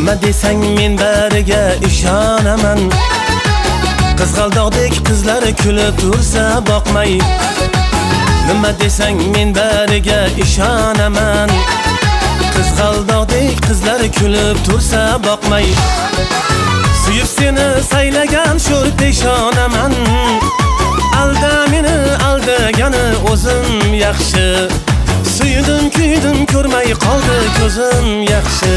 nima desang men bariga ishonaman. Qizg'aldoqdek qizlar kulib tursa boqmay, nima desang men bariga ishonaman. Qizg'aldoqdek qizlar kulib tursa boqmay, suyib seni saylagan sho'r peshonaman. Alda meni aldagani o'zim yaxshi, suydim kuydim ko'rmay qoldi ko'zim yaxshi.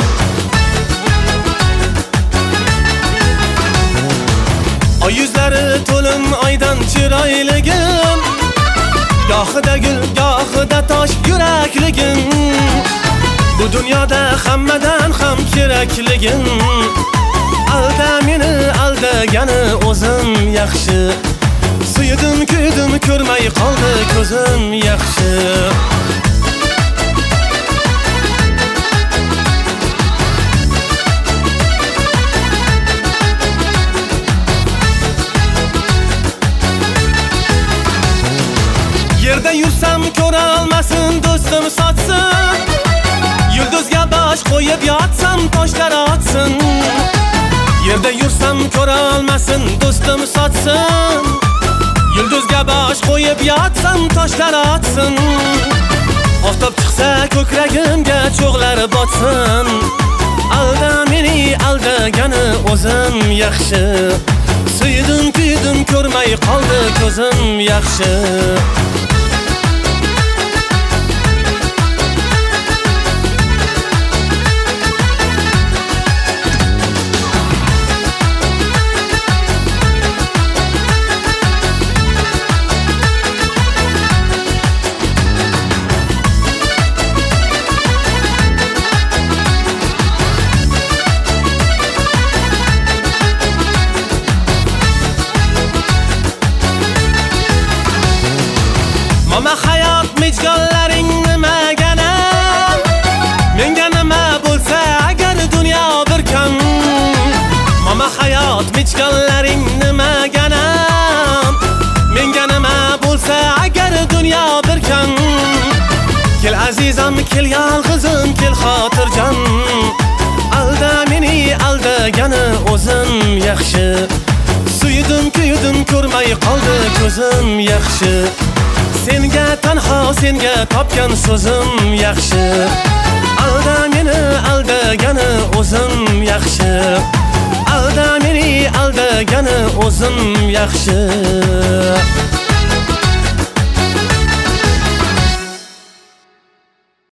Oy yuzlari to'lin oydan chiroyligim, gohida gul gohida tosh yurakligim. Bu dunyoda hammadan ham kerakligim. Alda meni aldagani o'zim yaxshi, suydim kuydim ko'rmay qoldi ko'zim yaxshi. Yerda yursam ko'ra olmasin do'stim sotsin, yulduzga bosh qo'yib yotsam toshlar otsin. Yerda yursam ko'ra olmasin do'stim sotsin, yulduzga bosh qo'yib yotsam toshlar otsin. Oftob chiqsa ko'kragimga cho'g'lar botsin. Alda meni aldagani o'zim yaxshi, suydim kuydim ko'rmay qoldi ko'zim yaxshi. Mama hayot mijgonlaring nimagana, menga nima bo'lsa agar dunyo bir kam. Mama hayot mijgonlaring nimagana, menga nima bo'lsa agar dunyo bir kam. Kel azizam kel yolg'izim kel xotirjam, alda meni aldagani o'zim yaxshi, suydim kuydim ko'rmay qoldi ko'zim yaxshi. Senga tanho senga topgan so'zim yaxshi, alda meni aldagani o'zim yaxshi, alda meni aldagani o'zim yaxshi.